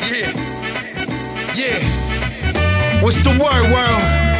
Yeah. Yeah. What's the word, world?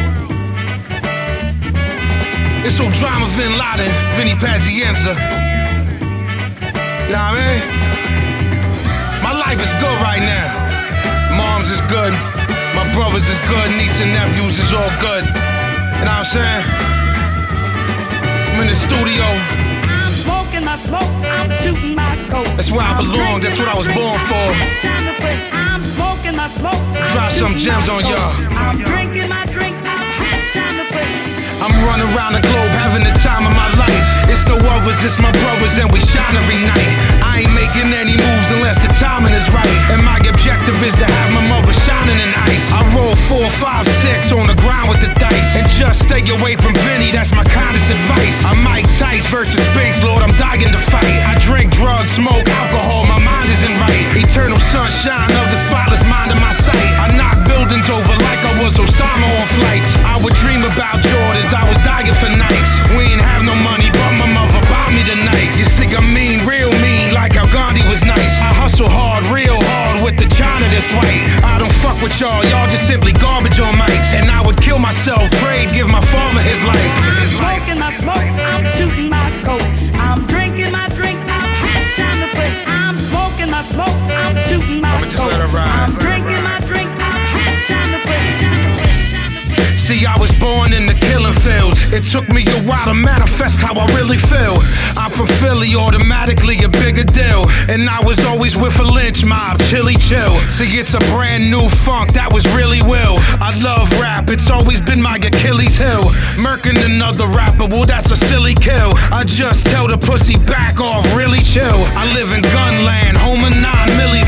It's Drama, Bin Laden, Vinny Pazienza. You know what I mean? My life is good right now. Moms is good. My brothers is good. Niece and nephews is all good. You know what I'm saying? I'm in the studio. I'm smoking my smoke. I'm tooting my coat. That's where I belong. That's what I was born for. I'm smoking my smoke. Drop some gems on y'all. I'm drinking my drink. Time to play. I'm running around the globe having the time of my life. It's no others, it's my brothers, and we shine every night. I ain't making any moves unless the timing is right. And my objective is to have my mother shining in ice. I roll 4, 5, 6 on the ground with the dice. And just stay away from Vinny, that's my kindest advice. I'm Mike Tice versus Spinks, Lord, I'm dying to fight. I drink, drugs, smoke, alcohol, my mind isn't right. Eternal sunshine of the spotless mind of my sight. I knock buildings over like I was Osama on flights. I would dream about Jordans, I was dying for nights. We ain't have no money, but my mother bought me the nights. You see, I'm mean, real mean, like how Gandhi was nice. I hustle hard, real hard with the China that's white. I don't fuck with y'all just simply garbage on mics. And I would kill myself, pray, give my father his life. I'm smoking my smoke. I'm tooting my coat. I'm drinking my drink. Time to play. I'm smoking my smoke. I'm tooting my I'ma just coat. let her ride. I'm drinking my drink. Time to play. See, I was born in the killing fields. It took me a while to manifest how I really feel. I'm from Philly, automatically a bigger deal. And I was always with a lynch mob, chilly chill. See, it's a brand new funk, that was really Will. I love rap, it's always been my Achilles heel. Murking another rapper, well that's a silly kill. I just tell the pussy back off, really chill. I live in Gunland, home of 9 milli